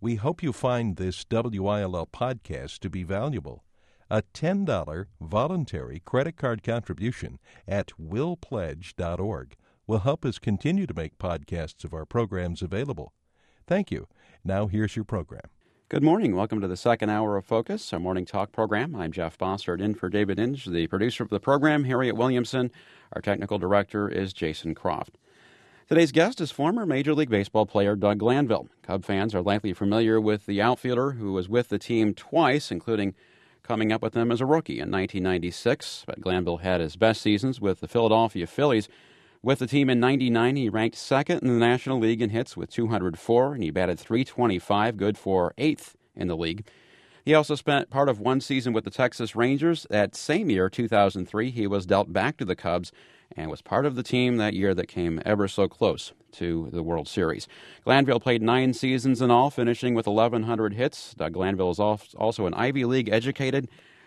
We hope you find this WILL podcast to be valuable. A $10 voluntary credit card contribution at willpledge.org will help us continue to make podcasts of our programs available. Thank you. Now here's your program. Good morning. Welcome to the second hour of Focus, our morning talk program. I'm Jeff Bossert, in for David Inge, the producer of the program, Harriet Williamson. Our technical director is Jason Croft. Today's guest is former Major League Baseball player Doug Glanville. Cub fans are likely familiar with the outfielder who was with the team twice, including coming up with them as a rookie in 1996. But Glanville had his best seasons with the Philadelphia Phillies. With the team in 99, he ranked second in the National League in hits with 204, and he batted .325, good for 8th in the league. He also spent part of one season with the Texas Rangers. That same year, 2003, he was dealt back to the Cubs and was part of the team that year that came ever so close to the World Series. Glanville played 9 seasons in all, finishing with 1,100 hits. Doug Glanville is also an Ivy League-educated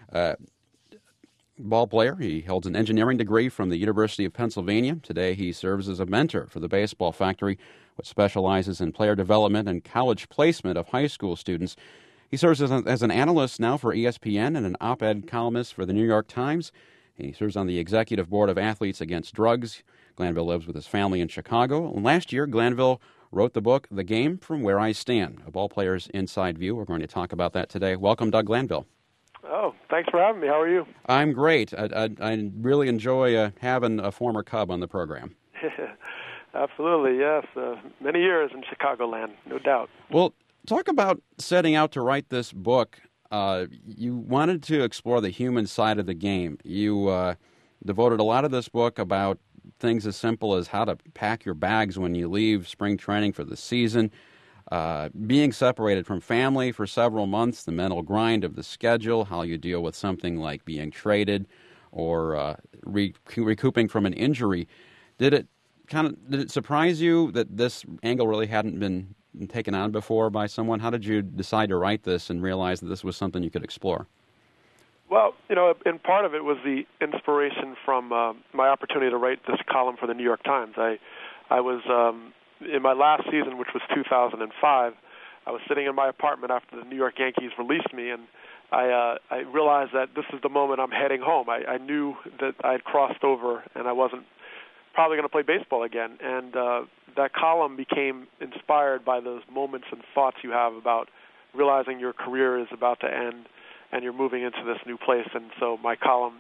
ball player. He holds an engineering degree from the University of Pennsylvania. Today, he serves as a mentor for the Baseball Factory, which specializes in player development and college placement of high school students. He serves as an analyst now for ESPN and an op-ed columnist for the New York Times. He serves on the executive board of Athletes Against Drugs. Glanville lives with his family in Chicago. And last year, Glanville wrote the book, The Game from Where I Stand, a ball player's inside view. We're going to talk about that today. Welcome, Doug Glanville. Oh, thanks for having me. How are you? I'm great. I really enjoy having a former Cub on the program. Absolutely, yes. Many years in Chicagoland, no doubt. Well, talk about setting out to write this book. You wanted to explore the human side of the game. You devoted a lot of this book about things as simple as how to pack your bags when you leave spring training for the season, being separated from family for several months, the mental grind of the schedule, how you deal with something like being traded or recouping from an injury. Did it surprise you that this angle really hadn't been taken on before by someone? How did you decide to write this and realize that this was something you could explore? Well, and part of it was the inspiration from my opportunity to write this column for the New York Times. I was in my last season, which was 2005, I was sitting in my apartment after the New York Yankees released me, and I realized that this is the moment I'm heading home. I knew that I had crossed over and I wasn't probably going to play baseball again, and that column became inspired by those moments and thoughts you have about realizing your career is about to end and you're moving into this new place. And so my column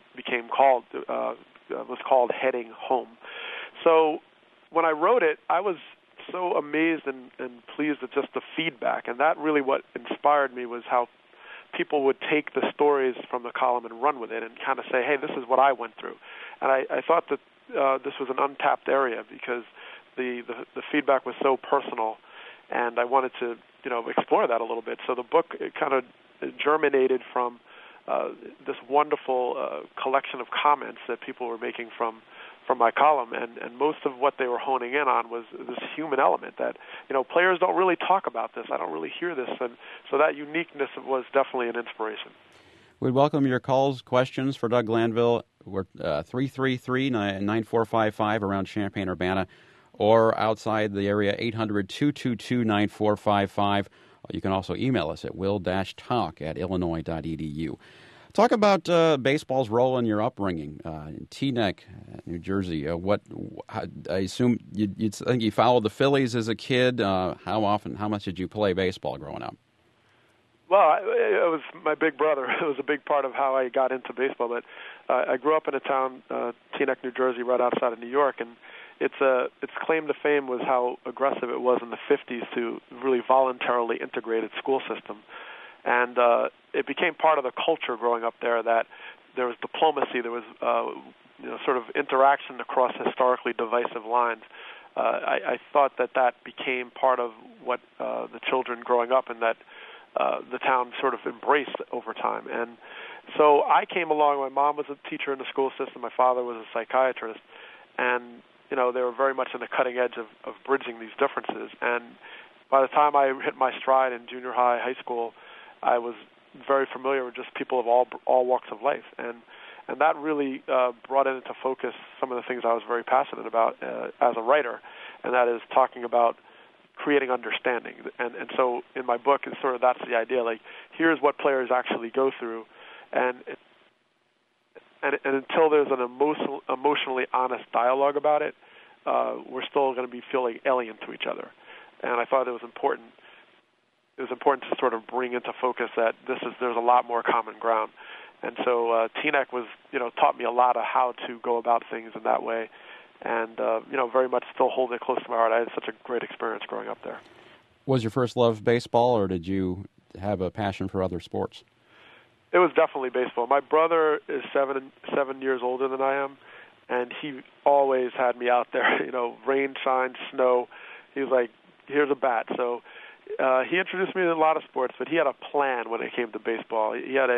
was called Heading Home. So when I wrote it, I was so amazed and pleased at just the feedback, and that really what inspired me was how people would take the stories from the column and run with it and kind of say, hey, this is what I went through. And I thought that this was an untapped area because the feedback was so personal, and I wanted to explore that a little bit. So the book kind of germinated from this wonderful collection of comments that people were making from my column, and most of what they were honing in on was this human element that players don't really talk about this. I don't really hear this, and so that uniqueness was definitely an inspiration. We'd welcome your calls, questions for Doug Glanville. We're 333-9455 around Champaign-Urbana, or outside the area, 800-222-9455. You can also email us at will-talk@illinois.edu. Talk about baseball's role in your upbringing in Teaneck, New Jersey. I assume I think you followed the Phillies as a kid. How much did you play baseball growing up? Well, it was my big brother. It was a big part of how I got into baseball. But I grew up in a town, Teaneck, New Jersey, right outside of New York, and its claim to fame was how aggressive it was in the 50s to really voluntarily integrated school system. And it became part of the culture growing up there that there was diplomacy, there was sort of interaction across historically divisive lines. I thought that became part of what the children growing up and that the town sort of embraced over time. And so I came along. My mom was a teacher in the school system. My father was a psychiatrist. And, they were very much on the cutting edge of bridging these differences. And by the time I hit my stride in junior high, high school, I was very familiar with just people of all walks of life. And that really brought into focus some of the things I was very passionate about as a writer, and that is talking about creating understanding. And so in my book, it's sort of that's the idea. Like, here's what players actually go through, and until there's an emotionally honest dialogue about it, we're still going to be feeling alien to each other. And I thought it was important. It was important to sort of bring into focus that there's a lot more common ground. And so Teaneck was, taught me a lot of how to go about things in that way, and very much still hold it close to my heart. I had such a great experience growing up there. Was your first love baseball, or did you have a passion for other sports? It was definitely baseball. My brother is 7 years older than I am, and he always had me out there, rain, shine, snow. He was like, here's a bat. So he introduced me to a lot of sports, but he had a plan when it came to baseball. He had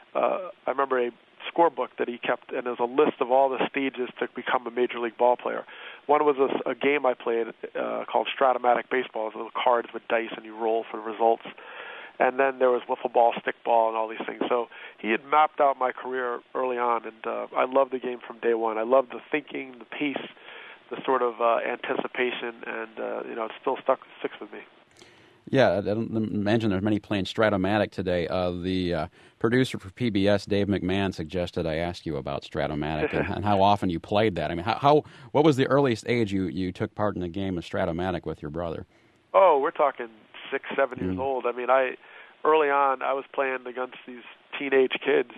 I remember a scorebook that he kept, and there was a list of all the stages to become a major league ball player. One was a game I played called Stratomatic Baseball. It was little cards with dice, and you roll for the results. And then there was wiffle ball, stickball, and all these things. So he had mapped out my career early on, and I loved the game from day one. I loved the thinking, the pace, the sort of anticipation, and it still sticks with me. Yeah, I don't imagine there's many playing Stratomatic today. The producer for PBS, Dave McMahon, suggested I ask you about Stratomatic and how often you played that. I mean, what was the earliest age you took part in a game of Stratomatic with your brother? Oh, we're talking 6, 7 years old. I mean, early on, I was playing against these teenage kids,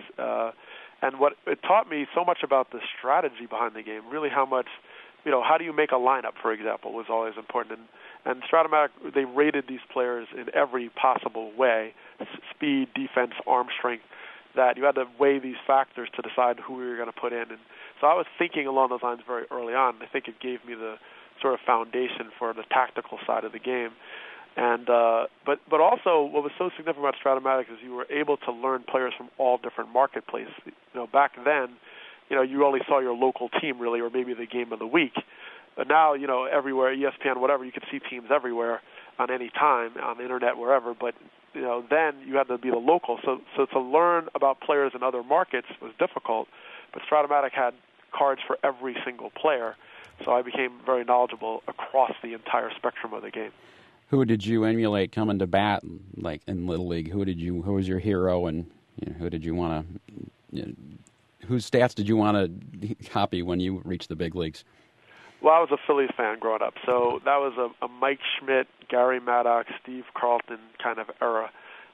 and what it taught me so much about the strategy behind the game, really how much, how do you make a lineup, for example, was always important. And Stratomatic, they rated these players in every possible way, speed, defense, arm strength, that you had to weigh these factors to decide who we were going to put in. And so I was thinking along those lines very early on. I think it gave me the sort of foundation for the tactical side of the game. And but also what was so significant about Stratomatic is you were able to learn players from all different marketplaces. Back then, you only saw your local team really, or maybe the game of the week. But now, everywhere, ESPN, whatever, you could see teams everywhere on any time, on the internet, wherever. But, then you had to be the local. So to learn about players in other markets was difficult. But Stratomatic had cards for every single player. So I became very knowledgeable across the entire spectrum of the game. Who did you emulate coming to bat, like in Little League? Who was your hero, and who did you want to? Whose stats did you want to copy when you reached the big leagues? Well, I was a Phillies fan growing up, so that was a Mike Schmidt, Gary Maddox, Steve Carlton kind of era.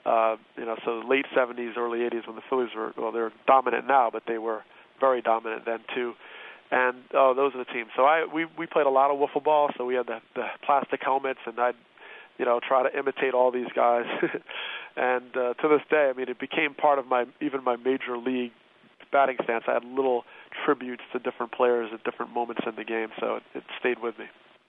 So the late 70s, early 80s when the Phillies they're dominant now, but they were very dominant then too. And those are the teams. So we played a lot of wiffle ball, so we had the plastic helmets, and I'd try to imitate all these guys. And to this day, I mean, it became part of my major league batting stance. I had little tributes to different players at different moments in the game, so it stayed with me.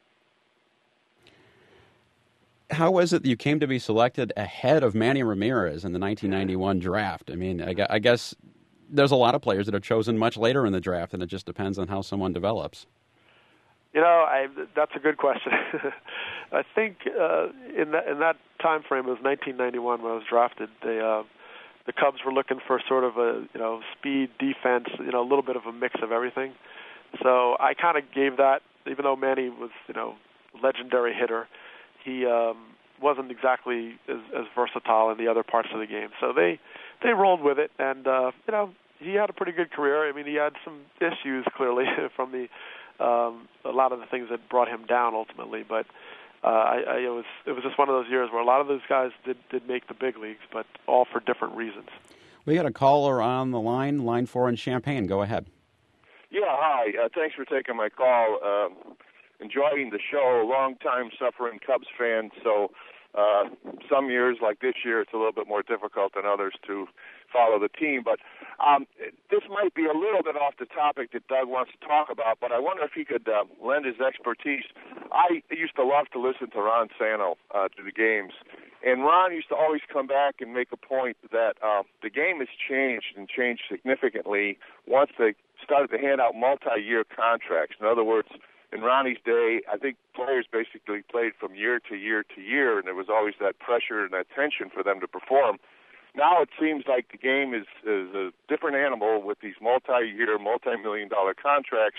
How was it that you came to be selected ahead of Manny Ramirez in the 1991 draft? I mean, I guess there's a lot of players that are chosen much later in the draft, and it just depends on how someone develops. That's a good question. I think in that time frame, it was 1991 when I was drafted. The Cubs were looking for sort of a speed, defense, a little bit of a mix of everything. So I kind of gave that, even though Manny was legendary hitter, he wasn't exactly as versatile in the other parts of the game. So they rolled with it, and he had a pretty good career. I mean, he had some issues clearly from a lot of the things that brought him down ultimately, but it was just one of those years where a lot of those guys did make the big leagues, but all for different reasons. We got a caller on the line 4 in Champaign. Go ahead. Yeah, hi. Thanks for taking my call. Enjoying the show. Long-time suffering Cubs fan, so some years, like this year, it's a little bit more difficult than others to follow the team. But this might be a little bit off the topic that Doug wants to talk about, but I wonder if he could lend his expertise. I used to love to listen to Ron Santo to the games, and Ron used to always come back and make a point that the game has changed and changed significantly once they started to hand out multi-year contracts. In other words, in Ronnie's day, I think players basically played from year to year to year, and there was always that pressure and that tension for them to perform. Now it seems like the game is a different animal with these multi-year, multi-million-dollar contracts.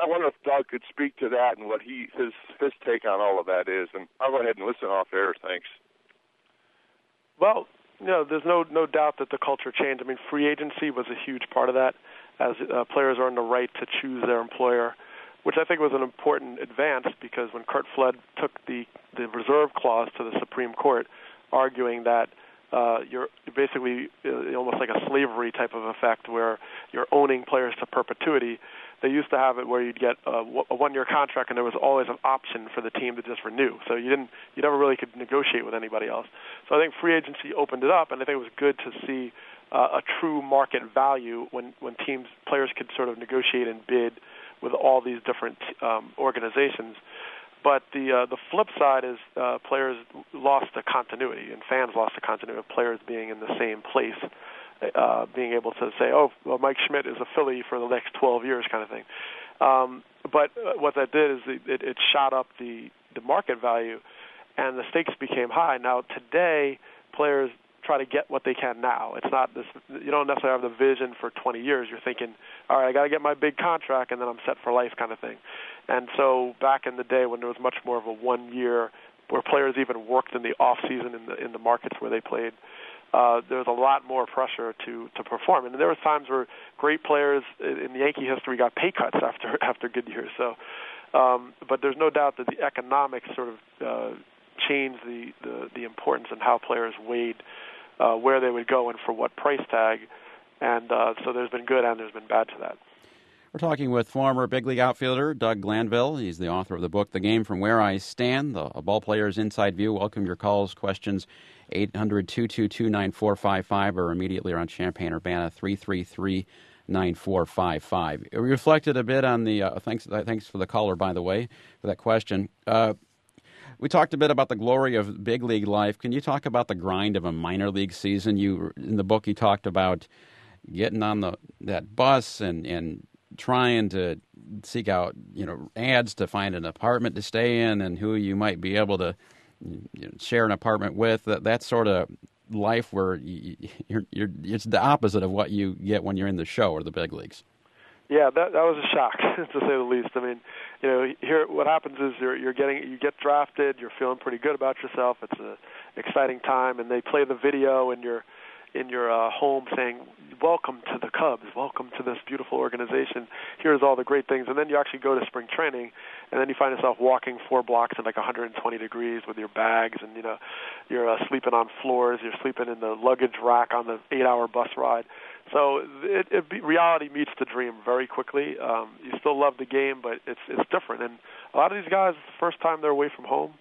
I wonder if Doug could speak to that and what his take on all of that is. And I'll go ahead and listen off air. Thanks. Well, there's no doubt that the culture changed. I mean, free agency was a huge part of that, as players earned the right to choose their employer, which I think was an important advance, because when Curt Flood took the reserve clause to the Supreme Court, arguing that you're basically almost like a slavery type of effect where you're owning players to perpetuity. They used to have it where you'd get a one-year contract, and there was always an option for the team to just renew. So you never really could negotiate with anybody else. So I think free agency opened it up, and I think it was good to see a true market value when players could sort of negotiate and bid with all these different organizations. But the flip side is players lost the continuity, and fans lost the continuity of players being in the same place, being able to say, oh, well, Mike Schmidt is a Philly for the next 12 years kind of thing. But what that did is it shot up the market value, and the stakes became high. Now, today, players try to get what they can now. It's not this. You don't necessarily have the vision for 20 years. You're thinking, all right, I got to get my big contract, and then I'm set for life kind of thing. And so back in the day when there was much more of a 1 year, where players even worked in the off season in the markets where they played, there was a lot more pressure to perform. And there was times where great players in Yankee history got pay cuts after good years. So, but there's no doubt that the economics sort of changed the importance and how players weighed where they would go and for what price tag. And so there's been good and there's been bad to that. We're talking with former big league outfielder Doug Glanville. He's the author of the book, The Game from Where I Stand, a ball player's inside view. Welcome your calls, questions, 800-222-9455, or immediately around Champaign-Urbana, 333-9455. We reflected a bit on the, thanks for the caller, by the way, for that question. We talked a bit about the glory of big league life. Can you talk about the grind of a minor league season? In the book, you talked about getting on that bus and trying to seek out, ads to find an apartment to stay in and who you might be able to share an apartment with. That sort of life where it's the opposite of what you get when you're in the show or the big leagues. Yeah, that was a shock, to say the least. I mean, here what happens is you get drafted, you're feeling pretty good about yourself. It's an exciting time, and they play the video, and you're in your home saying, welcome to the Cubs, welcome to this beautiful organization, here's all the great things. And then you actually go to spring training, and then you find yourself walking 4 blocks in like 120 degrees with your bags, and you're sleeping on floors, you're sleeping in the luggage rack on the 8-hour bus ride. So reality meets the dream very quickly. You still love the game, but it's different. And a lot of these guys, it's the first time they're away from home.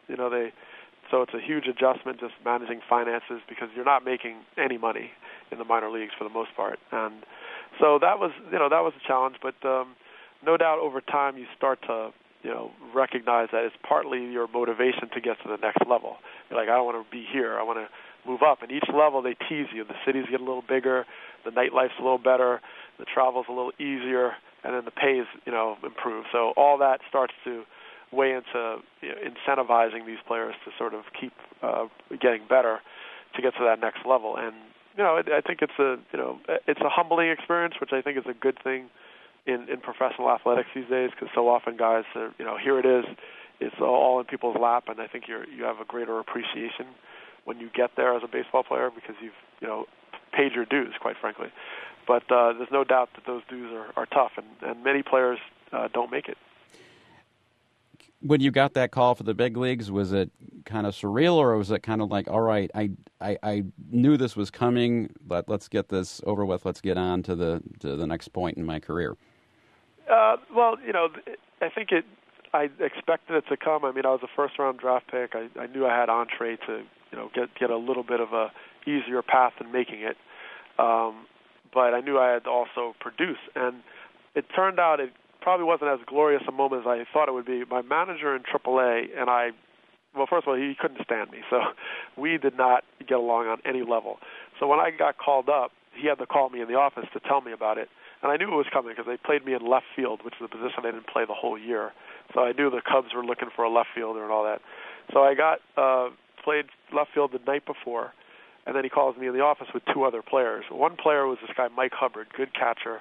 So it's a huge adjustment just managing finances, because you're not making any money in the minor leagues for the most part. And so that was a challenge. But no doubt over time you start to recognize that it's partly your motivation to get to the next level. You're like, I don't want to be here. I want to move up. And each level they tease you. The cities get a little bigger. The nightlife's a little better. The travel's a little easier. And then the pays, improve. So all that starts to way into incentivizing these players to sort of keep getting better to get to that next level. And I think it's a humbling experience, which I think is a good thing in professional athletics these days, because so often guys are, here it is, it's all in people's lap, and I think you have a greater appreciation when you get there as a baseball player, because you've paid your dues, quite frankly. But there's no doubt that those dues are tough, and many players don't make it. When you got that call for the big leagues, was it kind of surreal, or was it kind of like, all right, I knew this was coming, but let's get this over with, let's get on to the next point in my career? Well, I think I expected it to come. I mean, I was a first-round draft pick. I knew I had entree to, get a little bit of a easier path in making it. But I knew I had to also produce, and it turned out it probably wasn't as glorious a moment as I thought it would be. My manager in AAA and first of all, he couldn't stand me, so we did not get along on any level. So when I got called up, he had to call me in the office to tell me about it, and I knew it was coming because they played me in left field, which is a position I didn't play the whole year. So I knew the Cubs were looking for a left fielder and all that. So I got played left field the night before, and then he calls me in the office with 2 other players. One player was this guy, Mike Hubbard, good catcher,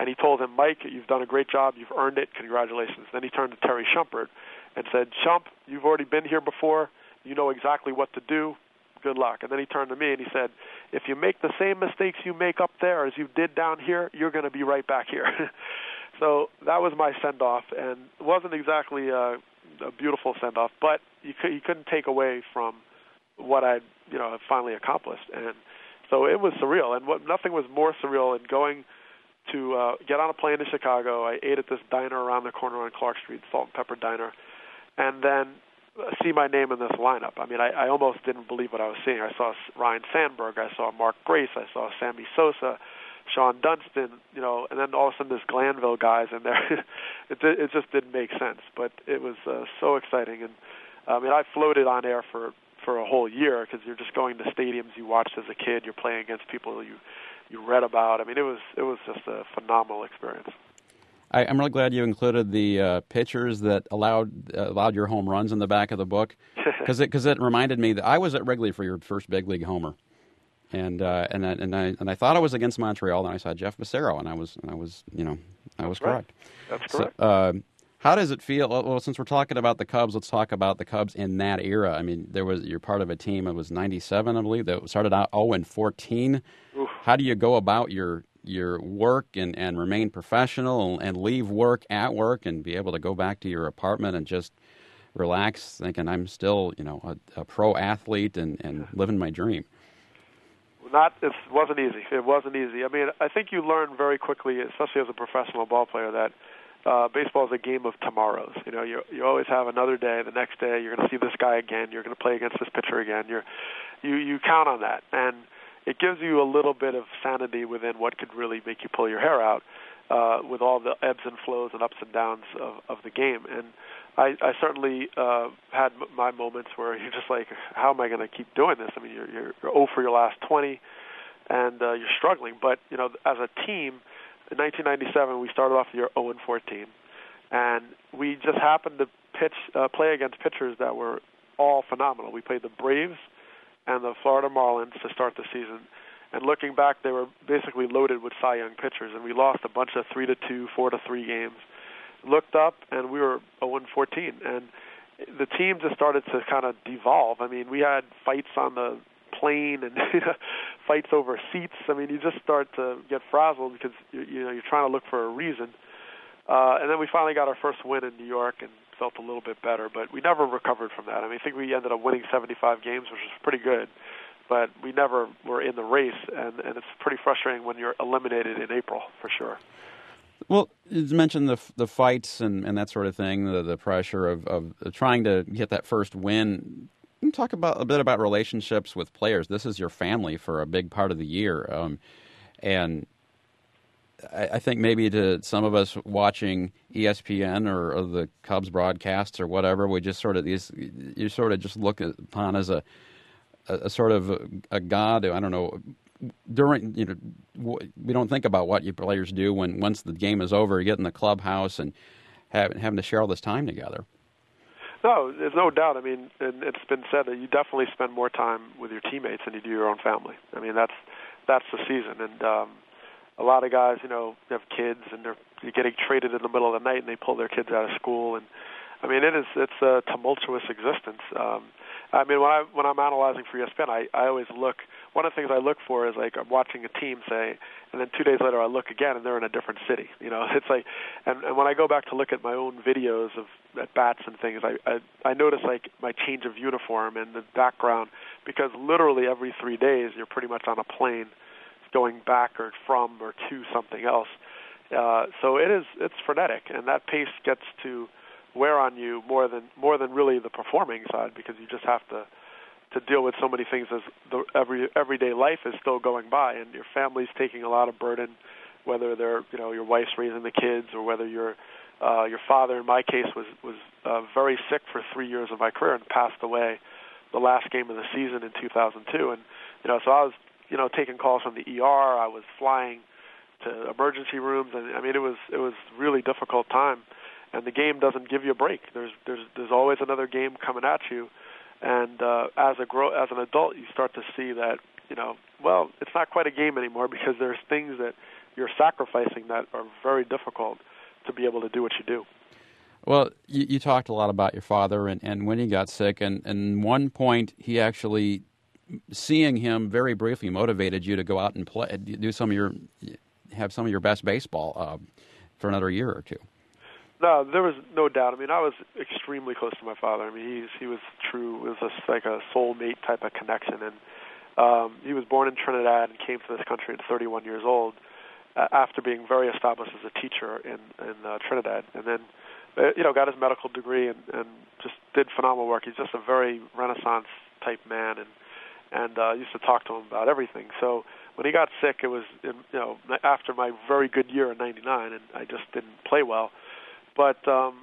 And he told him, Mike, you've done a great job. You've earned it. Congratulations. Then he turned to Terry Shumpert and said, Shump, you've already been here before. You know exactly what to do. Good luck. And then he turned to me and he said, if you make the same mistakes you make up there as you did down here, you're going to be right back here. So that was my send-off, and it wasn't exactly a beautiful send-off, but you couldn't take away from what I'd finally accomplished. And so it was surreal, and nothing was more surreal than going to get on a plane to Chicago. I ate at this diner around the corner on Clark Street, Salt and Pepper Diner, and then see my name in this lineup. I mean, I almost didn't believe what I was seeing. I saw Ryan Sandberg, I saw Mark Grace, I saw Sammy Sosa, Sean Dunston, and then all of a sudden this Glanville guy's in there. It just didn't make sense, but it was so exciting. And I mean, I floated on air for a whole year because you're just going to stadiums you watched as a kid. You're playing against people you read about. I mean, it was just a phenomenal experience. I'm really glad you included the pitchers that allowed your home runs in the back of the book, because it reminded me that I was at Wrigley for your first big league homer, and I thought I was against Montreal, and I saw Jeff Becerra, and I was correct. That's correct. So, how does it feel? Well, since we're talking about the Cubs, let's talk about the Cubs in that era. I mean, you're part of a team. It was '97, I believe, that started out 0-14. Oof. How do you go about your work and remain professional and leave work at work and be able to go back to your apartment and just relax, thinking I'm still a pro athlete and living my dream? It wasn't easy. It wasn't easy. I mean, I think you learn very quickly, especially as a professional ball player, that baseball is a game of tomorrows. You always have another day. The next day, you're going to see this guy again. You're going to play against this pitcher again. You count on that, and it gives you a little bit of sanity within what could really make you pull your hair out with all the ebbs and flows and ups and downs of the game. And I certainly had my moments where you're just like, how am I going to keep doing this? I mean, you're 0 for your last 20, and you're struggling. But, as a team, in 1997, we started off the year 0-14, and we just happened to play against pitchers that were all phenomenal. We played the Braves and the Florida Marlins to start the season. And looking back, they were basically loaded with Cy Young pitchers, and we lost a bunch of 3-2, 4-3 games. Looked up, and we were 0-14, and the team just started to kind of devolve. I mean, we had fights on the plane and fights over seats. I mean, you just start to get frazzled because you're trying to look for a reason. And then we finally got our first win in New York and felt a little bit better, but we never recovered from that. I mean, I think we ended up winning 75 games, which was pretty good, but we never were in the race, and it's pretty frustrating when you're eliminated in April, for sure. Well, you mentioned the fights and that sort of thing, the pressure of trying to get that first win. Can you talk a bit about relationships with players? This is your family for a big part of the year, and I think maybe to some of us watching ESPN or the Cubs broadcasts or whatever, we just you sort of just look upon as a sort of a god. I don't know. We don't think about what you players do once the game is over. You get in the clubhouse and having to share all this time together. No, there's no doubt. I mean, and it's been said that you definitely spend more time with your teammates than you do your own family. I mean, that's the season, and a lot of guys, have kids, and they're getting traded in the middle of the night, and they pull their kids out of school, and I mean, it's a tumultuous existence. I mean, when I'm analyzing for ESPN, I always look. One of the things I look for is like I'm watching a team, say, and then 2 days later I look again, and they're in a different city. It's like, and when I go back to look at my own videos of at bats and things, I notice like my change of uniform and the background, because literally every 3 days you're pretty much on a plane going back or from or to something else. So it's frenetic, and that pace gets to wear on you more than really the performing side, because you just have to deal with so many things as the everyday life is still going by, and your family's taking a lot of burden, whether they're your wife's raising the kids, or whether your father, in my case, was very sick for 3 years of my career and passed away the last game of the season in 2002, and so I was taking calls from the ER. I was flying to emergency rooms, and I mean it was really difficult time. And the game doesn't give you a break. There's always another game coming at you, And as an adult, you start to see that, well, it's not quite a game anymore because there's things that you're sacrificing that are very difficult to be able to do what you do. Well, you talked a lot about your father and when he got sick, and one point he actually, seeing him very briefly motivated you to go out and play, have some of your best baseball for another year or two. No, there was no doubt. I mean, I was extremely close to my father. I mean, he was true. It was just like a soulmate type of connection. And he was born in Trinidad and came to this country at 31 years old after being very established as a teacher in Trinidad. And then, got his medical degree and just did phenomenal work. He's just a very Renaissance type man, and used to talk to him about everything. So when he got sick, it was after my very good year in '99, and I just didn't play well. But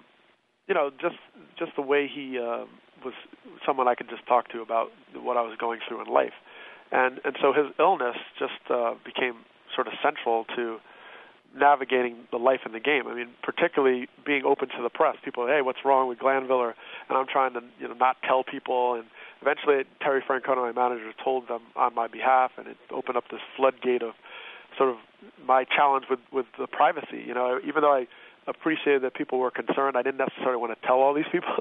just the way he was someone I could just talk to about what I was going through in life, and so his illness just became sort of central to navigating the life in the game. I mean, particularly being open to the press. People, hey, what's wrong with Glanville? And I'm trying to not tell people. And eventually, Terry Francona, my manager, told them on my behalf, and it opened up this floodgate of sort of my challenge with the privacy. Even though I appreciated that people were concerned, I didn't necessarily want to tell all these people.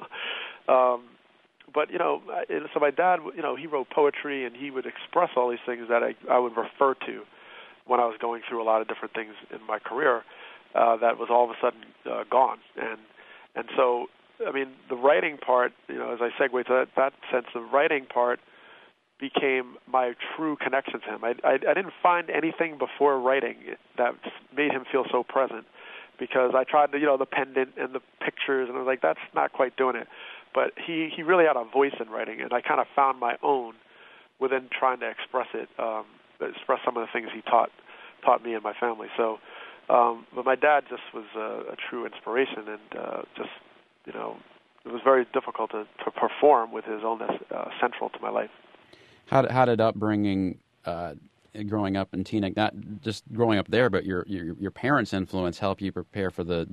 But so my dad, he wrote poetry, and he would express all these things that I would refer to when I was going through a lot of different things in my career that was all of a sudden gone. And so, I mean, the writing part, as I segue to that sense, the writing part became my true connection to him. I didn't find anything before writing that made him feel so present, because I tried the pendant and the pictures, and I was like, that's not quite doing it. But he really had a voice in writing, and I kind of found my own within trying to express it, express some of the things he taught me and my family. So, but my dad just was a true inspiration, and it was very difficult to perform with his illness central to my life. How did upbringing, growing up in Teaneck, not just growing up there, but your parents' influence help you prepare for the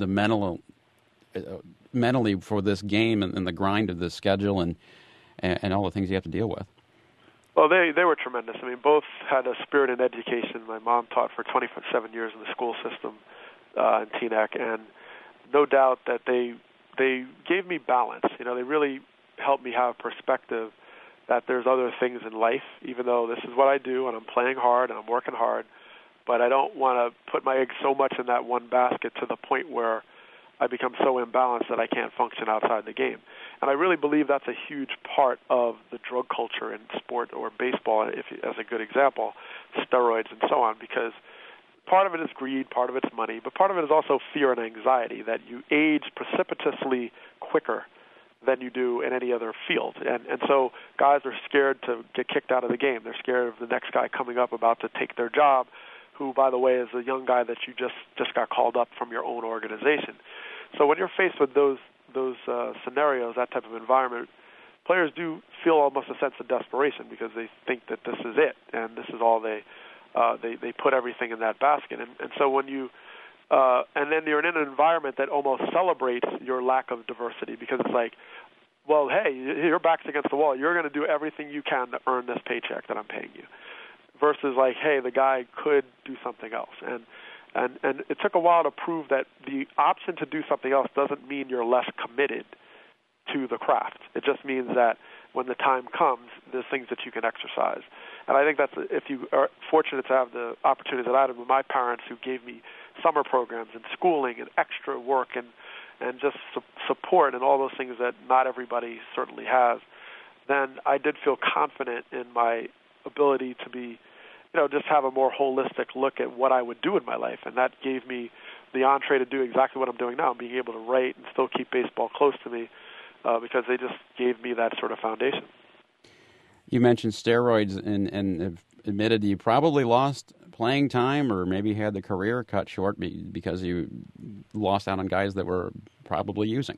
mentally for this game and the grind of the schedule and all the things you have to deal with? Well, they were tremendous. I mean, both had a spirit in education. My mom taught for 27 years in the school system in Teaneck, and no doubt that they gave me balance. They really helped me have perspective that there's other things in life, even though this is what I do, and I'm playing hard, and I'm working hard, but I don't want to put my eggs so much in that one basket to the point where I become so imbalanced that I can't function outside the game. And I really believe that's a huge part of the drug culture in sport or baseball, as a good example, steroids and so on, because part of it is greed, part of it's money, but part of it is also fear and anxiety that you age precipitously quicker than you do in any other field. And so guys are scared to get kicked out of the game. They're scared of the next guy coming up about to take their job, who, by the way, is a young guy that you just got called up from your own organization. So when you're faced with those scenarios, that type of environment, players do feel almost a sense of desperation because they think that this is it, and this is all they put everything in that basket. And so when you and then you're in an environment that almost celebrates your lack of diversity, because it's like, well, hey, your back's against the wall. You're going to do everything you can to earn this paycheck that I'm paying you. Versus like, hey, the guy could do something else. And it took a while to prove that the option to do something else doesn't mean you're less committed to the craft. It just means that when the time comes, there's things that you can exercise. And I think that's, if you are fortunate to have the opportunities that I had with my parents, who gave me summer programs and schooling and extra work and just support and all those things that not everybody certainly has, then I did feel confident in my ability to be, just have a more holistic look at what I would do in my life. And that gave me the entree to do exactly what I'm doing now, being able to write and still keep baseball close to me, because they just gave me that sort of foundation. You mentioned steroids and have admitted you probably lost playing time, or maybe had the career cut short because you lost out on guys that were probably using.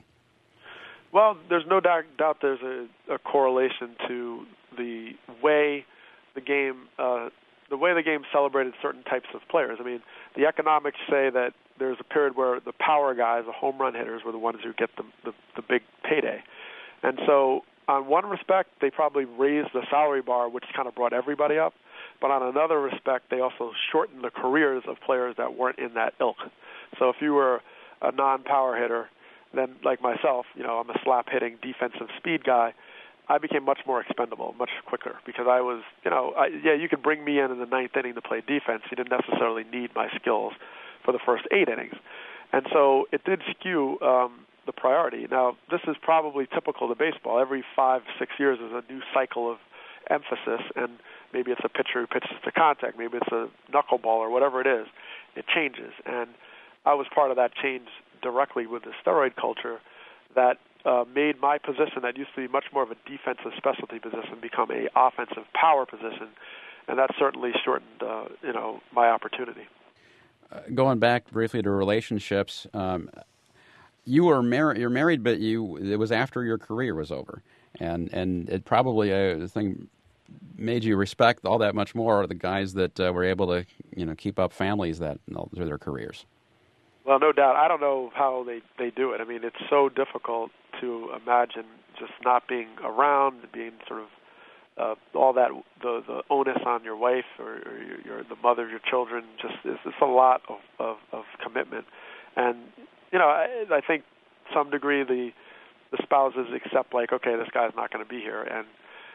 Well, there's no doubt there's a correlation to the way the game celebrated certain types of players. I mean, the economics say that there's a period where the power guys, the home run hitters, were the ones who get the big payday. And so on one respect, they probably raised the salary bar, which kind of brought everybody up. But on another respect, they also shortened the careers of players that weren't in that ilk. So if you were a non-power hitter, then like myself, I'm a slap-hitting defensive speed guy, I became much more expendable, much quicker, because I was, you could bring me in the ninth inning to play defense. You didn't necessarily need my skills for the first 8 innings. And so it did skew the priority. Now, this is probably typical to baseball. Every 5-6 years is a new cycle of emphasis, and maybe it's a pitcher who pitches to contact, maybe it's a knuckleball or whatever it is. It changes. And I was part of that change directly with the steroid culture that made my position that used to be much more of a defensive specialty position become a offensive power position, and that certainly shortened, my opportunity. Going back briefly to relationships, you're married, but it was after your career was over, and it probably made you respect all that much more the guys that were able to keep up families that through their careers. Well, no doubt. I don't know how they do it. I mean, it's so difficult to imagine just not being around, being sort of all that the onus on your wife or the mother of your children. Just it's a lot of commitment, and I think to some degree the spouses accept like, okay, this guy's not going to be here, and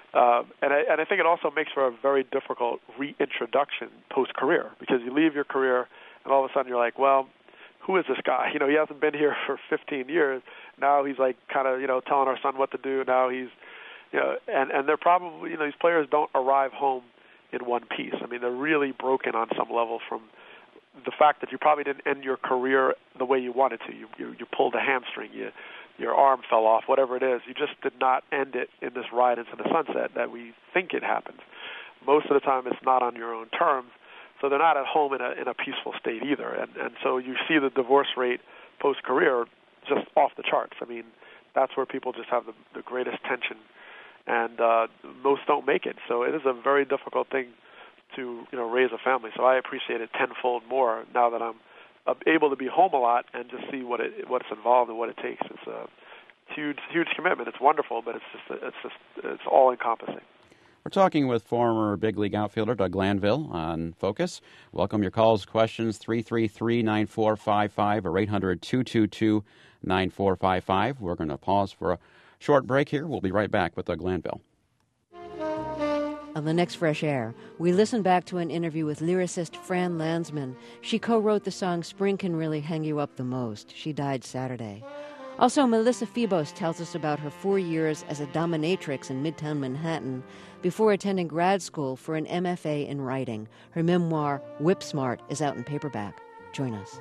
I think it also makes for a very difficult reintroduction post career, because you leave your career and all of a sudden you're like, well, who is this guy? He hasn't been here for 15 years. Now he's like kind of, telling our son what to do. Now he's, and they're probably, these players don't arrive home in one piece. I mean, they're really broken on some level from the fact that you probably didn't end your career the way you wanted to. You pulled a hamstring, your arm fell off, whatever it is. You just did not end it in this ride into the sunset that we think it happens. Most of the time it's not on your own terms. So they're not at home in a peaceful state either. And so you see the divorce rate post-career just off the charts. I mean, that's where people just have the greatest tension, and most don't make it. So it is a very difficult thing to raise a family. So I appreciate it tenfold more now that I'm able to be home a lot and just see what's involved and what it takes. It's a huge commitment. It's wonderful, but it's all-encompassing. We're talking with former big league outfielder Doug Glanville on Focus. Welcome your calls, questions, 333-9455 or 800-222-9455. We're going to pause for a short break here. We'll be right back with Doug Glanville. On the next Fresh Air, we listen back to an interview with lyricist Fran Landsman. She co-wrote the song Spring Can Really Hang You Up the Most. She died Saturday. Also, Melissa Febos tells us about her 4 years as a dominatrix in Midtown Manhattan before attending grad school for an MFA in writing. Her memoir, Whip Smart, is out in paperback. Join us.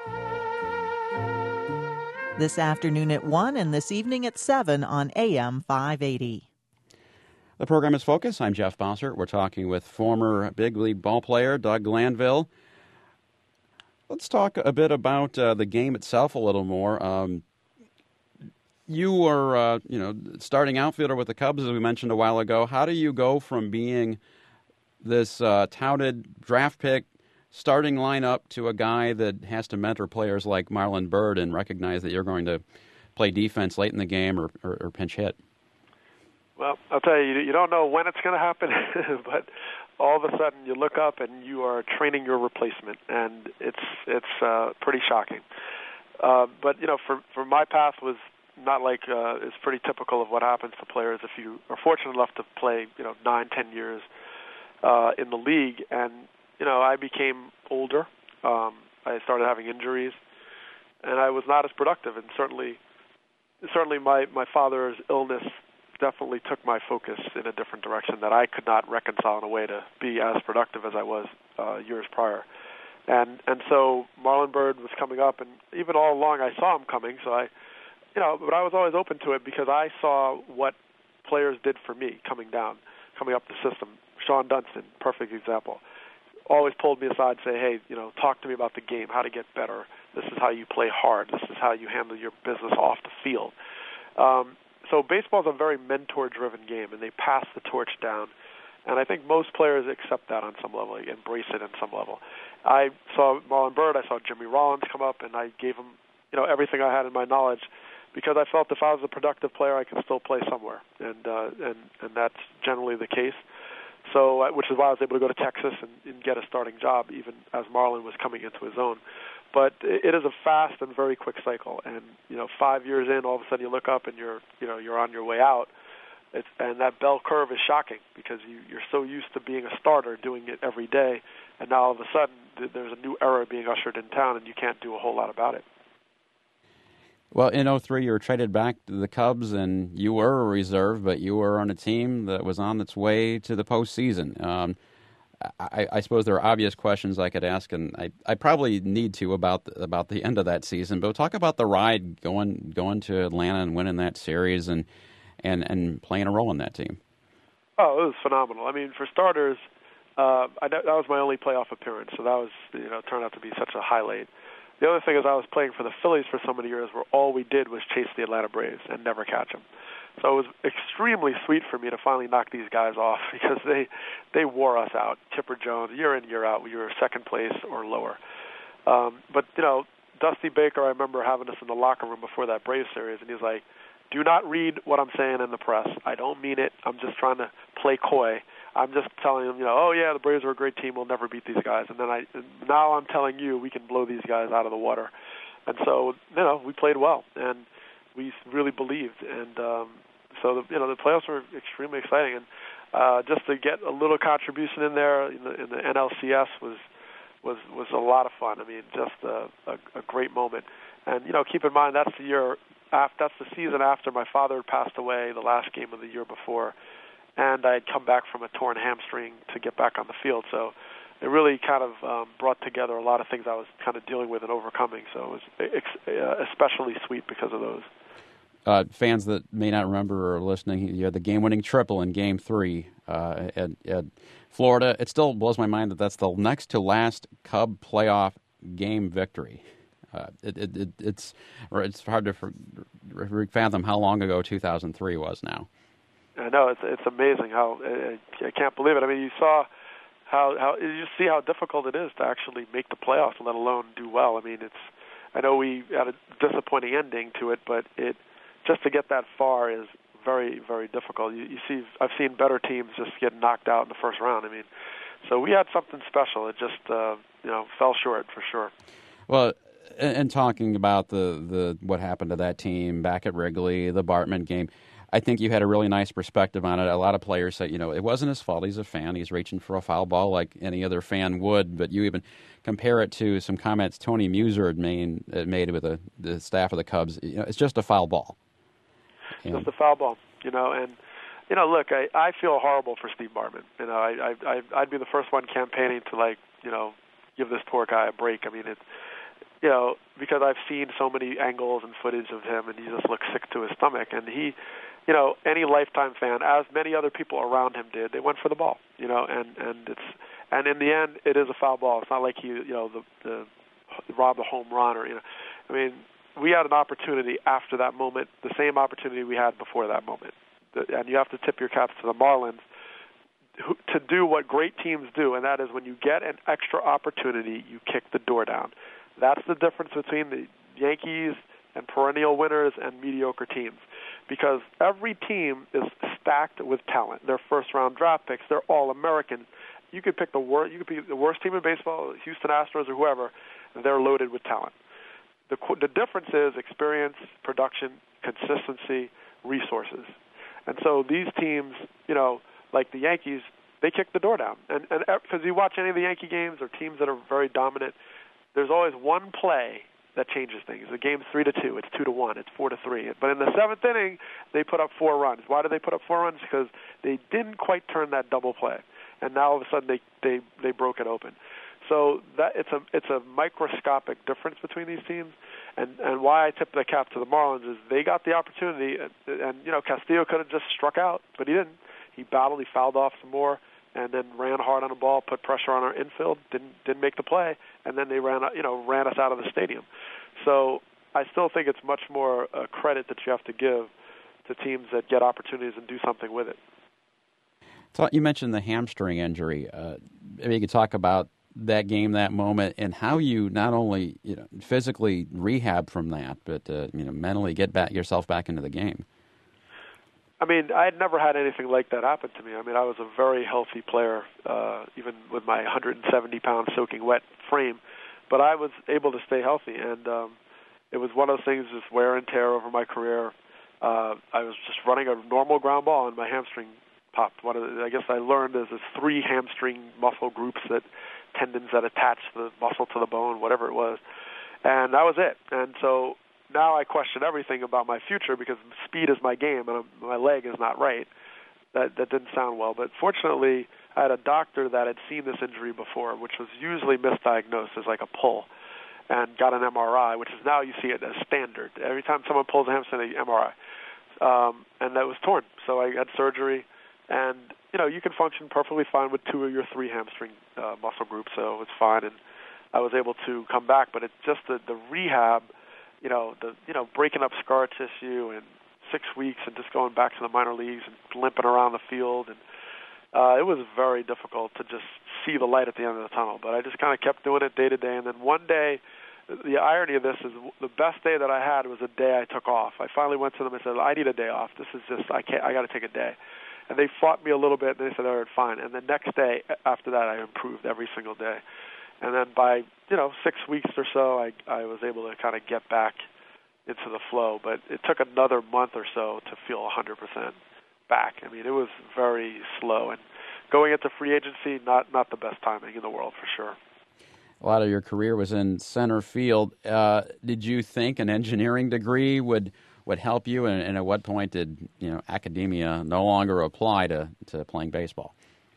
This afternoon at 1 and this evening at 7 on AM 580. The program is Focus. I'm Jeff Bossert. We're talking with former big league ball player Doug Glanville. Let's talk a bit about the game itself a little more. You were, starting outfielder with the Cubs, as we mentioned a while ago. How do you go from being this touted draft pick starting lineup to a guy that has to mentor players like Marlon Byrd and recognize that you're going to play defense late in the game or pinch hit? Well, I'll tell you, you don't know when it's going to happen, but all of a sudden you look up and you are training your replacement, and it's pretty shocking. But for my path was not like it's pretty typical of what happens to players if you are fortunate enough to play 9-10 years in the league. And I became older. I started having injuries, and I was not as productive. And certainly my father's illness definitely took my focus in a different direction that I could not reconcile in a way to be as productive as I was years prior. And so Marlon Byrd was coming up, and even all along I saw him coming. So but I was always open to it because I saw what players did for me coming up the system. Sean Dunston, perfect example. Always pulled me aside and say, hey, talk to me about the game, how to get better. This is how you play hard. This is how you handle your business off the field. So baseball is a very mentor-driven game, and they pass the torch down. And I think most players accept that on some level, embrace it on some level. I saw Marlon Byrd, I saw Jimmy Rollins come up, and I gave him everything I had in my knowledge because I felt if I was a productive player, I could still play somewhere, and that's generally the case. So, which is why I was able to go to Texas and get a starting job, even as Marlon was coming into his own. But it is a fast and very quick cycle, and 5 years in, all of a sudden you look up and you're on your way out. And that bell curve is shocking because you're so used to being a starter, doing it every day, and now all of a sudden there's a new era being ushered in town, and you can't do a whole lot about it. Well, in 2003, you were traded back to the Cubs, and you were a reserve, but you were on a team that was on its way to the postseason. I suppose there are obvious questions I could ask, and I probably need to about the end of that season. But talk about the ride going to Atlanta and winning that series and playing a role in that team. Oh, it was phenomenal. I mean, for starters, that was my only playoff appearance, so that was turned out to be such a highlight. The other thing is I was playing for the Phillies for so many years where all we did was chase the Atlanta Braves and never catch them. So it was extremely sweet for me to finally knock these guys off because they wore us out. Chipper Jones, year in, year out, we were second place or lower. But Dusty Baker, I remember having us in the locker room before that Braves series, and he's like, do not read what I'm saying in the press. I don't mean it. I'm just trying to play coy. I'm just telling them, oh yeah, the Braves are a great team. We'll never beat these guys. And then now I'm telling you, we can blow these guys out of the water. And so, we played well, and we really believed. And so the playoffs were extremely exciting. And just to get a little contribution in there in the NLCS was a lot of fun. I mean, just a great moment. And keep in mind that's the season after my father had passed away, the last game of the year before. And I had come back from a torn hamstring to get back on the field. So it really kind of brought together a lot of things I was kind of dealing with and overcoming. So it was especially sweet because of those. Fans that may not remember or are listening, you had the game-winning triple in Game 3 at Florida. It still blows my mind that that's the next to last Cub playoff game victory. It's hard to fathom how long ago 2003 was now. I know it's amazing how I can't believe it. I mean, you saw how you see how difficult it is to actually make the playoffs, let alone do well. I mean, I know we had a disappointing ending to it, but just to get that far is very, very difficult. I've seen better teams just get knocked out in the first round. I mean, so we had something special. It just fell short for sure. Well, and talking about the what happened to that team back at Wrigley, the Bartman game, I think you had a really nice perspective on it. A lot of players say, it wasn't his fault. He's a fan. He's reaching for a foul ball like any other fan would. But you even compare it to some comments Tony Muser had made with the staff of the Cubs. It's just a foul ball. Just a foul ball, and look, I feel horrible for Steve Bartman. I'd be the first one campaigning to give this poor guy a break. I mean, it's because I've seen so many angles and footage of him, and he just looks sick to his stomach. And he, any Lifetime fan, as many other people around him did, they went for the ball, and in the end, it is a foul ball. It's not like he, the robbed a home run or, I mean, we had an opportunity after that moment, the same opportunity we had before that moment. And you have to tip your caps to the Marlins to do what great teams do, and that is when you get an extra opportunity, you kick the door down. That's the difference between the Yankees and perennial winners and mediocre teams, because every team is stacked with talent. They're first-round draft picks. They're all Americans. You could pick the worst team in baseball, Houston Astros or whoever, and they're loaded with talent. The difference is experience, production, consistency, resources. And so these teams, like the Yankees, they kick the door down. And because you watch any of the Yankee games or teams that are very dominant, there's always one play that changes things. The game's 3-2, it's 2-1, it's 4-3. But in the seventh inning, they put up 4 runs. Why did they put up 4 runs? Because they didn't quite turn that double play, and now all of a sudden they broke it open. So that it's a microscopic difference between these teams, and why I tip the cap to the Marlins is they got the opportunity, and Castillo could have just struck out, but he didn't. He battled, he fouled off some more, and then ran hard on the ball, put pressure on our infield, didn't make the play, and then they ran us out of the stadium. So I still think it's much more credit that you have to give to teams that get opportunities and do something with it. So you mentioned the hamstring injury. Maybe you could talk about that game, that moment, and how you not only physically rehab from that, but mentally get yourself back into the game. I mean, I had never had anything like that happen to me. I mean, I was a very healthy player, even with my 170-pound soaking wet frame, but I was able to stay healthy, and it was one of those things, just wear and tear over my career. I was just running a normal ground ball, and my hamstring popped. I guess I learned there's 3 hamstring muscle groups, tendons that attach the muscle to the bone, whatever it was, and that was it. And so now I question everything about my future because speed is my game and my leg is not right. That didn't sound well. But fortunately, I had a doctor that had seen this injury before, which was usually misdiagnosed as like a pull, and got an MRI, which is now you see it as standard. Every time someone pulls a hamstring, they MRI. And that was torn. So I had surgery, and you can function perfectly fine with 2 of your 3 hamstring muscle groups, so it was fine, and I was able to come back. But it's just the rehab, breaking up scar tissue and 6 weeks and just going back to the minor leagues and limping around the field, and it was very difficult to just see the light at the end of the tunnel. But I just kind of kept doing it day to day, and then one day, the irony of this is the best day that I had was a day I took off. I finally went to them and said, I need a day off. This is just, I got to take a day. And they fought me a little bit, and they said, all right, fine. And the next day after that, I improved every single day. And then by, 6 weeks or so, I was able to kind of get back into the flow. But it took another month or so to feel 100% back. I mean, it was very slow. And going into free agency, not the best timing in the world for sure. A lot of your career was in center field. Did you think an engineering degree would help you? And at what point did academia no longer apply to playing baseball?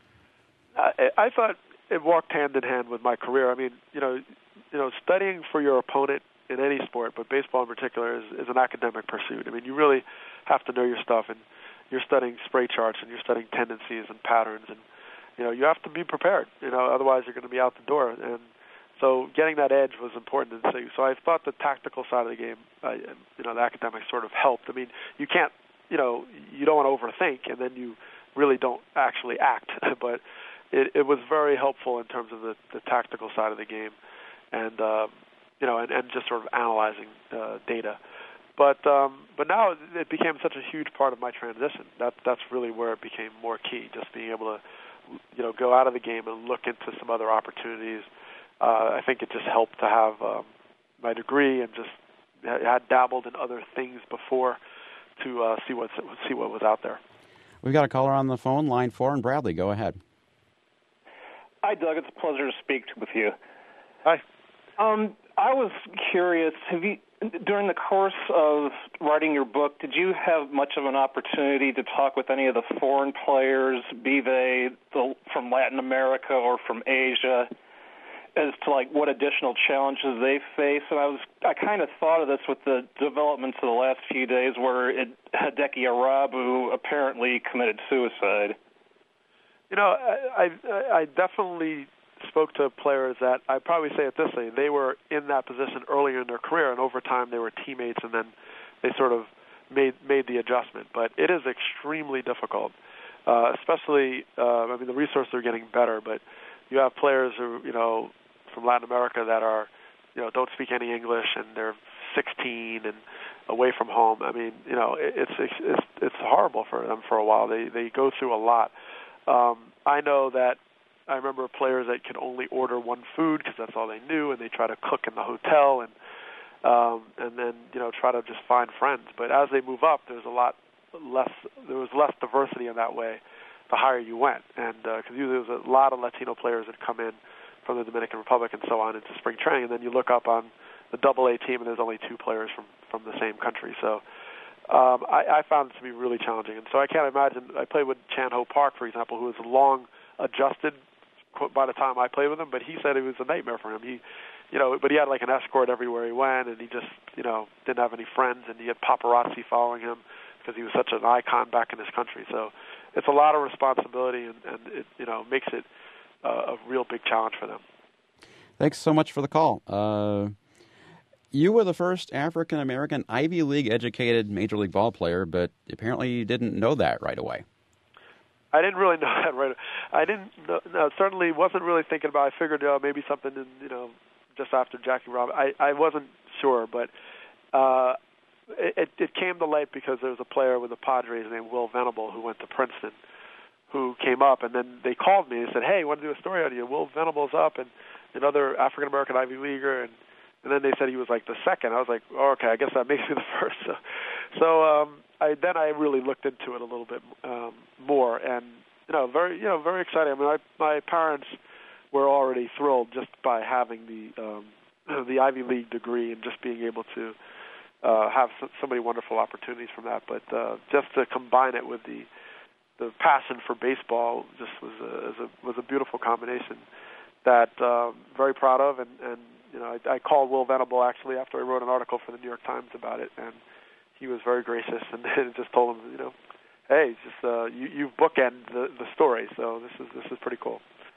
I thought it walked hand in hand with my career. I mean, studying for your opponent in any sport, but baseball in particular, is an academic pursuit. I mean, you really have to know your stuff, and you're studying spray charts, and you're studying tendencies and patterns, and you have to be prepared. Otherwise you're going to be out the door. And so getting that edge was important. So I thought the tactical side of the game, the academics sort of helped. I mean, you can't, you don't want to overthink, and then you really don't actually act. But it was very helpful in terms of the tactical side of the game, and and just sort of analyzing data. But now it became such a huge part of my transition. That's really where it became more key. Just being able to go out of the game and look into some other opportunities. I think it just helped to have my degree and just had dabbled in other things before to see what was out there. We've got a caller on the phone, line 4, and Bradley, go ahead. Hi, Doug. It's a pleasure to speak with you. Hi. I was curious, during the course of writing your book, did you have much of an opportunity to talk with any of the foreign players, be they from Latin America or from Asia, as to what additional challenges they face? And I kind of thought of this with the developments of the last few days where Hideki Arabu apparently committed suicide. I definitely spoke to players that, I'd probably say it this way, they were in that position earlier in their career, and over time they were teammates, and then they sort of made the adjustment. But it is extremely difficult, especially, the resources are getting better, but you have players who, from Latin America that are, don't speak any English, and they're 16 and away from home. I mean, it's horrible for them for a while. They go through a lot. I know that I remember players that could only order one food because that's all they knew, and they try to cook in the hotel and then try to just find friends. But as they move up, there was less diversity in that way the higher you went, and because there was a lot of Latino players that come in from the Dominican Republic and so on into spring training, and then you look up on the AA team and there's only 2 players from the same country. So I found it to be really challenging, and so I can't imagine. I played with Chan Ho Park, for example, who was long adjusted by the time I played with him, but he said it was a nightmare for him. But he had an escort everywhere he went, and he just didn't have any friends, and he had paparazzi following him because he was such an icon back in his country. So it's a lot of responsibility, and it makes it a real big challenge for them. Thanks so much for the call. You were the first African-American Ivy League-educated Major League ball player, but apparently you didn't know that right away. I didn't really know that right. I didn't. No, certainly wasn't really thinking about. I figured maybe something in, just after Jackie Robinson. I wasn't sure, but it came to light because there was a player with the Padres named Will Venable who went to Princeton, who came up, and then they called me and said, "Hey, I want to do a story on you. Will Venable's up, and another African American Ivy Leaguer," and then they said he was like the second. I was like, oh, okay, I guess that makes me the first. So I really looked into it a little bit more, and very exciting. I mean, my parents were already thrilled just by having the Ivy League degree and just being able to have so many wonderful opportunities from that. But just to combine it with the passion for baseball just was a beautiful combination that very proud of, and I called Will Venable actually after I wrote an article for the New York Times about it, and he was very gracious and just told him, hey, just you've bookend the story, so this is pretty cool.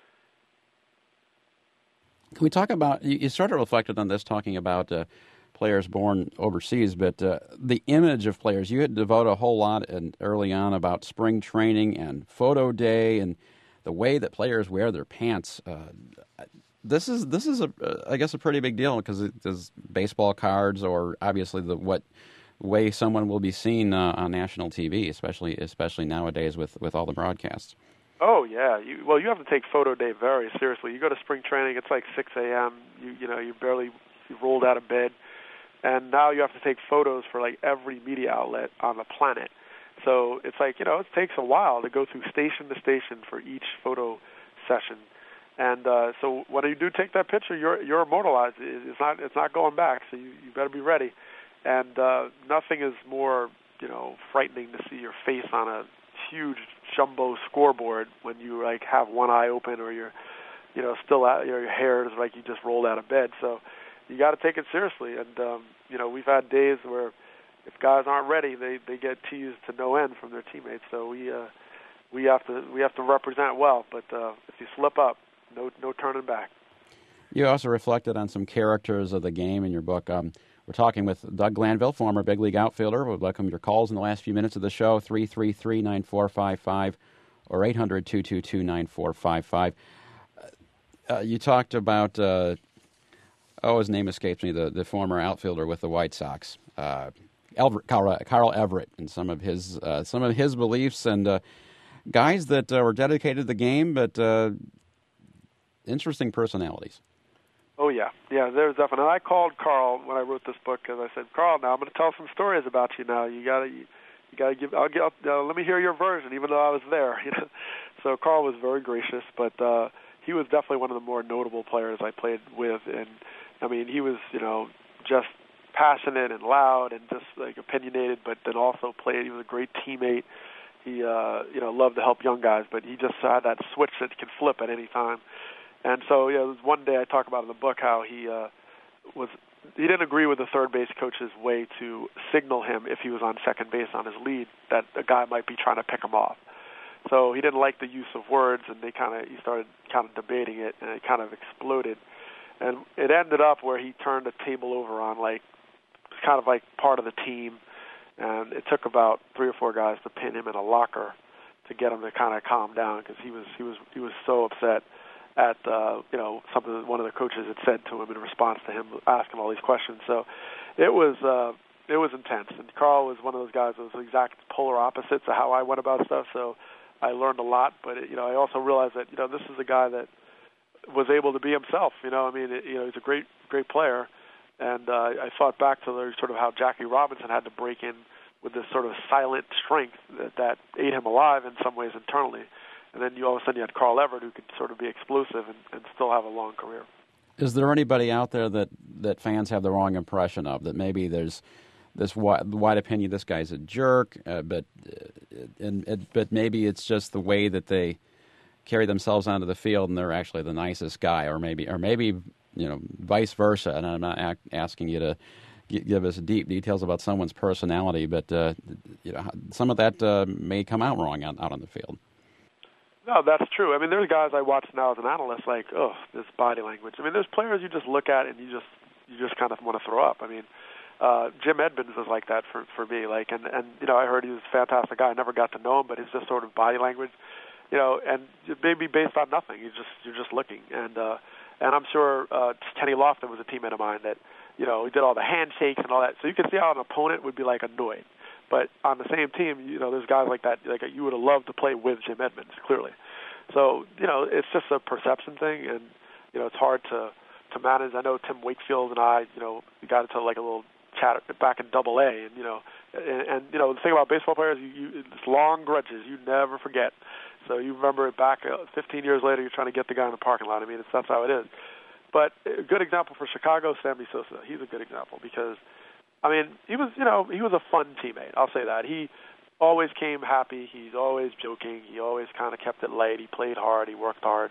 Can we talk about, you sort of reflected on this talking about players born overseas, but the image of players, you had devoted a whole lot early on about spring training and photo day and the way that players wear their pants. This is I guess a pretty big deal because there's baseball cards or obviously what way someone will be seen on national TV, especially nowadays with all the broadcasts. Oh yeah, you have to take photo day very seriously. You go to spring training, it's like 6 a.m. You barely rolled out of bed, and now you have to take photos for like every media outlet on the planet. So it's like it takes a while to go through station to station for each photo session. And so when you do take that picture, you're immortalized. It's not going back. So you better be ready. And nothing is more frightening to see your face on a huge jumbo scoreboard when you like have one eye open or you're still out. Your hair is like you just rolled out of bed. So you got to take it seriously. And we've had days where if guys aren't ready, they get teased to no end from their teammates. So we have to represent well. But if you slip up, no turning back. You also reflected on some characters of the game in your book. We're talking with Doug Glanville, former big league outfielder. We'll welcome your calls in the last few minutes of the show, 333-9455 or 800-222-9455. You talked about, his name escapes me, the former outfielder with the White Sox, Carl Everett, and some of his beliefs and guys that were dedicated to the game, but interesting personalities. Oh yeah, there's definitely. I called Carl when I wrote this book because I said, Carl, now I'm going to tell some stories about you. Now you gotta give. Let me hear your version, even though I was there. So Carl was very gracious, but he was definitely one of the more notable players I played with, and I mean he was just passionate and loud and just like opinionated, but then also played. He was a great teammate. He loved to help young guys, but he just had that switch that can flip at any time. And so, there was one day I talk about in the book how he didn't agree with the third base coach's way to signal him if he was on second base on his lead that a guy might be trying to pick him off. So he didn't like the use of words, and he started kind of debating it, and it kind of exploded. And it ended up where he turned the table over on kind of like part of the team, and it took about 3 or 4 guys to pin him in a locker to get him to kind of calm down because he was so upset at something that one of the coaches had said to him in response to him asking all these questions. So it was intense. And Carl was one of those guys that was the exact polar opposites of how I went about stuff. So I learned a lot. But I also realized that this is a guy that was able to be himself. He's a great player. And I thought back to sort of how Jackie Robinson had to break in with this sort of silent strength that ate him alive in some ways internally. And then all of a sudden you had Carl Everett who could sort of be explosive and still have a long career. Is there anybody out there that fans have the wrong impression of, that maybe there's this wide opinion, this guy's a jerk, but maybe it's just the way that they carry themselves onto the field and they're actually the nicest guy, or maybe vice versa? And I'm not asking you to give us deep details about someone's personality, but some of that may come out wrong out on the field. No, that's true. I mean, there's guys I watch now as an analyst like, this body language. I mean, there's players you just look at and you just kind of want to throw up. I mean, Jim Edmonds was like that for me. And I heard he was a fantastic guy. I never got to know him, but his just sort of body language. and maybe based on nothing. You're just looking, and I'm sure Kenny Lofton was a teammate of mine that, he did all the handshakes and all that. So you can see how an opponent would be like annoyed. But on the same team, there's guys like that, like you would have loved to play with Jim Edmonds, clearly. So, it's just a perception thing, and, it's hard to manage. I know Tim Wakefield and I, we got into like a little chat back in Double-A, and, the thing about baseball players, it's long grudges. You never forget. So you remember it back 15 years later, you're trying to get the guy in the parking lot. I mean, that's how it is. But a good example for Chicago, Sammy Sosa. He's a good example because, he was a fun teammate. I'll say that. He always came happy. He's always joking. He always kind of kept it light. He played hard. He worked hard.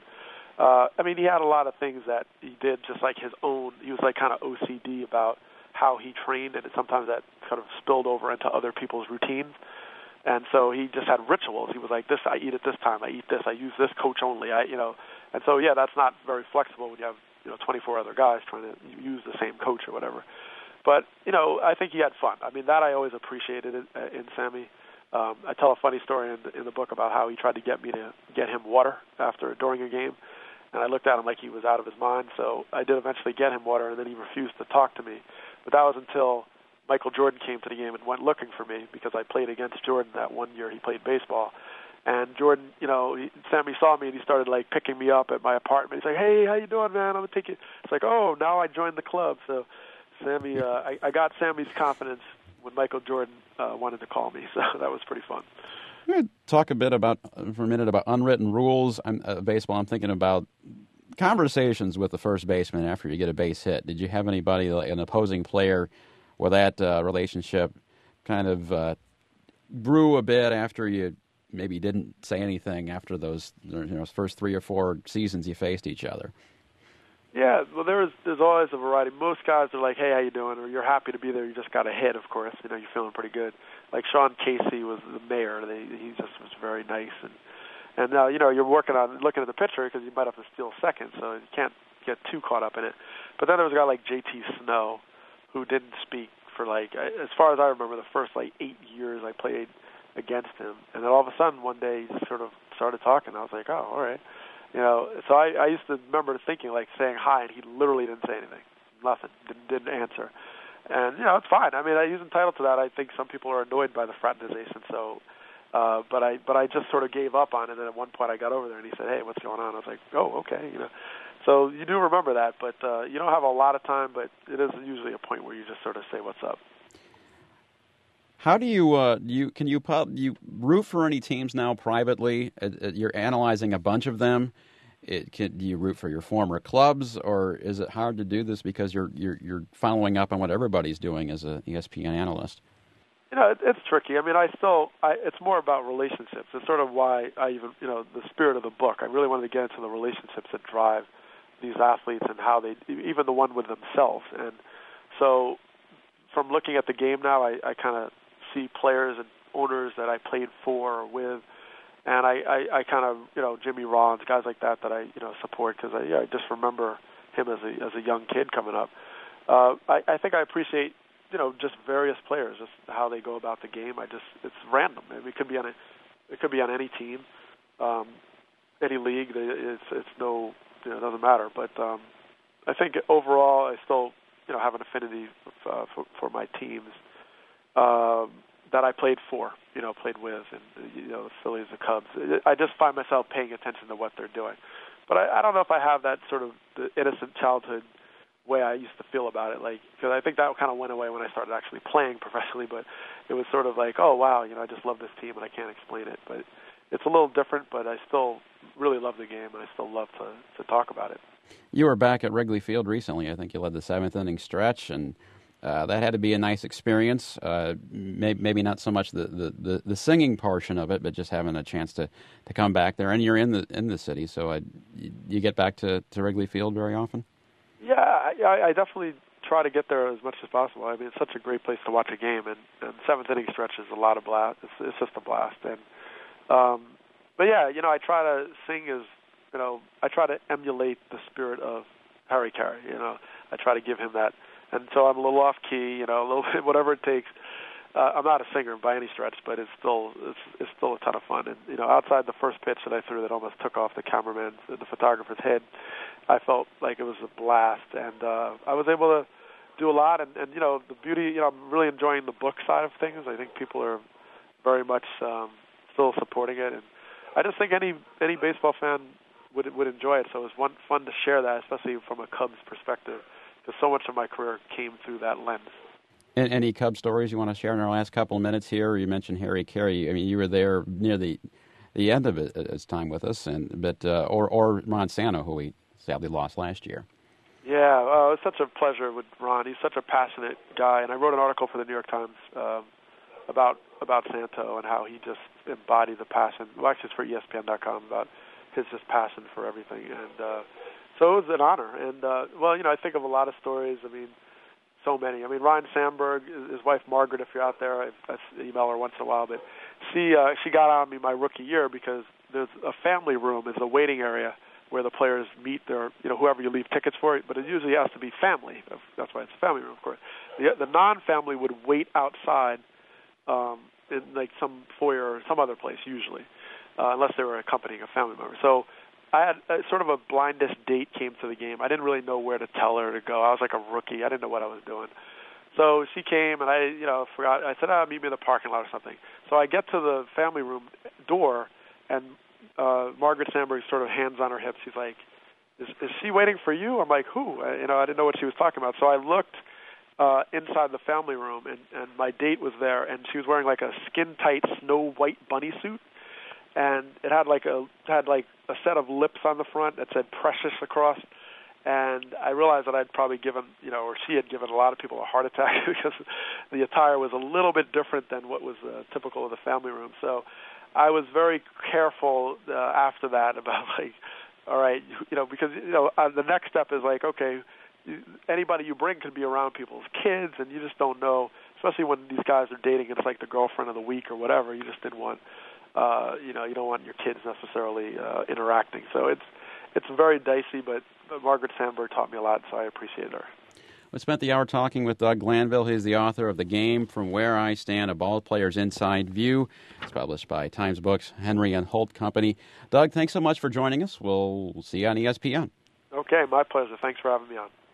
He had a lot of things that he did just like his own. He was like kind of OCD about how he trained, and sometimes that kind of spilled over into other people's routines. And so he just had rituals. He was like, this, I eat at this time. I eat this. I use this coach only. And so, that's not very flexible when you have, 24 other guys trying to use the same coach or whatever. But, I think he had fun. That I always appreciated in Sammy. I tell a funny story in the book about how he tried to get me to get him water during a game. And I looked at him like he was out of his mind. So I did eventually get him water, and then he refused to talk to me. But that was until Michael Jordan came to the game and went looking for me because I played against Jordan that one year he played baseball. And Jordan, Sammy saw me and he started like picking me up at my apartment. He's like, "Hey, how you doing, man? I'm gonna take you." It's like, "Oh, now I joined the club." So Sammy, I got Sammy's confidence when Michael Jordan wanted to call me. So that was pretty fun. I'm going to talk for a minute about unwritten rules. Baseball. I'm thinking about conversations with the first baseman after you get a base hit. Did you have anybody, like an opposing player, where that relationship kind of grew a bit after you maybe didn't say anything after those first 3 or 4 seasons you faced each other? Yeah, well, there's always a variety. Most guys are like, "Hey, how you doing?" Or "You're happy to be there. You just got a hit, of course. You're feeling pretty good." Like Sean Casey was the mayor. He just was very nice, and you're looking at the pitcher because you might have to steal second, so you can't get too caught up in it. But then there was a guy like J.T. Snow, who didn't speak for as far as I remember, the first 8 years I played against him, and then all of a sudden one day he sort of started talking. I was like, "Oh, all right." So I used to remember thinking, saying hi, and he literally didn't say anything, nothing, didn't answer. And, it's fine. He's entitled to that. I think some people are annoyed by the fraternization, so, but I just sort of gave up on it, and at one point I got over there, and he said, "Hey, what's going on?" I was like, "Oh, okay," So you do remember that, but you don't have a lot of time, but it is usually a point where you just sort of say, "What's up?" How do you root for any teams now privately? You're analyzing a bunch of them. Do you root for your former clubs, or is it hard to do this because you're following up on what everybody's doing as an ESPN analyst? It's tricky. It's more about relationships. It's sort of why I even, the spirit of the book. I really wanted to get into the relationships that drive these athletes and how they, even the one with themselves. And so, from looking at the game now, I kind of see players and owners that I played for or with, and I kind of, Jimmy Rollins, guys like that I, support because I just remember him as a young kid coming up. I think I appreciate, just various players, just how they go about the game. It's random. It could be on any team, any league. It's no, it doesn't matter. But I think overall, I still, have an affinity for my teams that I played for, played with, and the Phillies, the Cubs. I just find myself paying attention to what they're doing. But I don't know if I have that sort of the innocent childhood way I used to feel about it, because I think that kind of went away when I started actually playing professionally. But it was sort of like, oh wow, I just love this team and I can't explain it. But it's a little different. But I still really love the game and I still love to talk about it. You were back at Wrigley Field recently. I think you led the 7th inning stretch, and that had to be a nice experience. Maybe not so much the singing portion of it, but just having a chance to come back there. And you're in the city, so you get back to Wrigley Field very often? Yeah, I definitely try to get there as much as possible. It's such a great place to watch a game, and 7th inning stretch is a lot of blast. It's just a blast. And but yeah, I try to sing as I try to emulate the spirit of Harry Caray. I try to give him that. And so I'm a little off key, a little bit, whatever it takes. I'm not a singer by any stretch, but it's still a ton of fun. And outside the first pitch that I threw that almost took off the cameraman's and the photographer's head, I felt like it was a blast, and I was able to do a lot. And the beauty, I'm really enjoying the book side of things. I think people are very much still supporting it, and I just think any baseball fan would enjoy it. So it was fun to share that, especially from a Cubs perspective, because so much of my career came through that lens. Any Cubs stories you want to share in our last couple of minutes here? You mentioned Harry Carey. I mean, you were there near the end of his time with us, or Ron Santo, who we sadly lost last year. Yeah, it was such a pleasure with Ron. He's such a passionate guy, and I wrote an article for the New York Times about Santo and how he just embodied the passion. Well, actually, it's for ESPN.com about his just passion for everything, and so it was an honor. And I think of a lot of stories. I mean, so many. I mean, Ryan Sandberg, his wife Margaret, if you're out there, I email her once in a while, but she got on me my rookie year because there's a family room, is a waiting area where the players meet their, whoever you leave tickets for, but it usually has to be family. That's why it's a family room, of course. The non-family would wait outside in like some foyer or some other place usually, unless they were accompanying a family member. So I had sort of a blindest date came to the game. I didn't really know where to tell her to go. I was like a rookie. I didn't know what I was doing. So she came, and I forgot. I said, meet me in the parking lot or something. So I get to the family room door, and Margaret Sandberg sort of hands on her hips. She's like, is she waiting for you? I'm like, who? I didn't know what she was talking about. So I looked inside the family room, and my date was there, and she was wearing like a skin-tight Snow White bunny suit. And it had like a set of lips on the front that said "Precious" across, and I realized that I'd probably given, or she had given a lot of people a heart attack because the attire was a little bit different than what was typical of the family room. So I was very careful after that about like, all right, because the next step is like, okay, anybody you bring can be around people's kids, and you just don't know, especially when these guys are dating. It's like the girlfriend of the week or whatever. You just didn't want. You don't want your kids necessarily interacting. So it's very dicey, but Margaret Sandberg taught me a lot, so I appreciate her. We spent the hour talking with Doug Glanville. He's the author of The Game From Where I Stand, A Ball Player's Inside View. It's published by Times Books, Henry and Holt Company. Doug, thanks so much for joining us. We'll see you on ESPN. Okay, my pleasure. Thanks for having me on.